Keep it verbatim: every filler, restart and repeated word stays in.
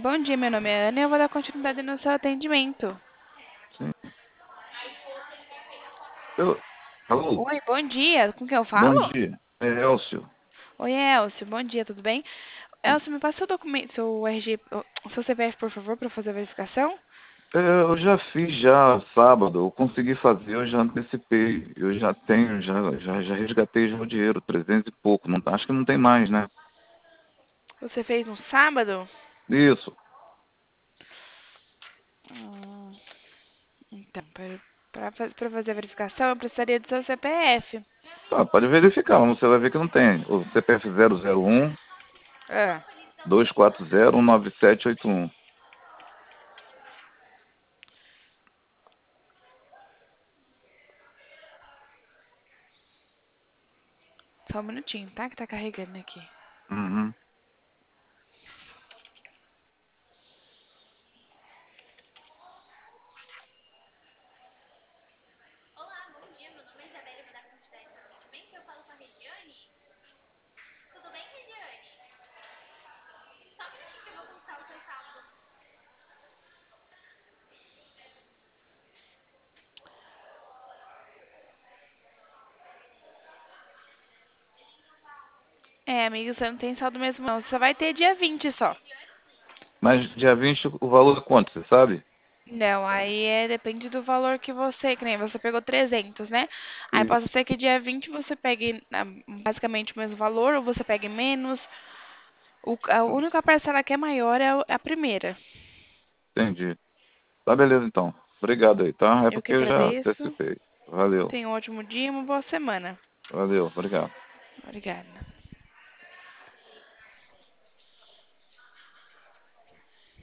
Bom dia, meu nome é Ana e eu vou dar continuidade no seu atendimento. Sim. Eu, alô, Oi, bom dia. Com quem eu bom falo? dia. É Elcio. Oi, Elcio. Bom dia, tudo bem? Elcio, me passa seu documento, seu R G, oh, seu C P F, por favor, para fazer a verificação. É, eu já fiz já sábado, eu consegui fazer, eu já antecipei, eu já tenho, já, já, já resgatei já o dinheiro, trezentos e pouco, não, acho que não tem mais, né? Você fez no sábado? Isso. Hum, então, para fazer a verificação, eu precisaria do seu C P F. Tá, pode verificar, você vai ver que não tem. O C P F zero zero um, Ah, dois quatro zero, nove sete oito um. só um minutinho, tá? Que tá carregando aqui. Uhum. É, amigo, você não tem saldo mesmo não. Você só vai ter dia vinte só. Mas dia vinte o valor é quanto, você sabe? Não, aí é, depende do valor que você, que nem você pegou trezentos, né? Aí Isso, pode ser que dia vinte você pegue ah, basicamente o mesmo valor, ou você pegue menos. O, a única parcela que é maior é o- a primeira. entendi. Tá, beleza então. Obrigado aí, tá? É Eu que porque eu já agradeço. antecipei. Valeu, Tenha um ótimo dia e uma boa semana. valeu, obrigado. Obrigada.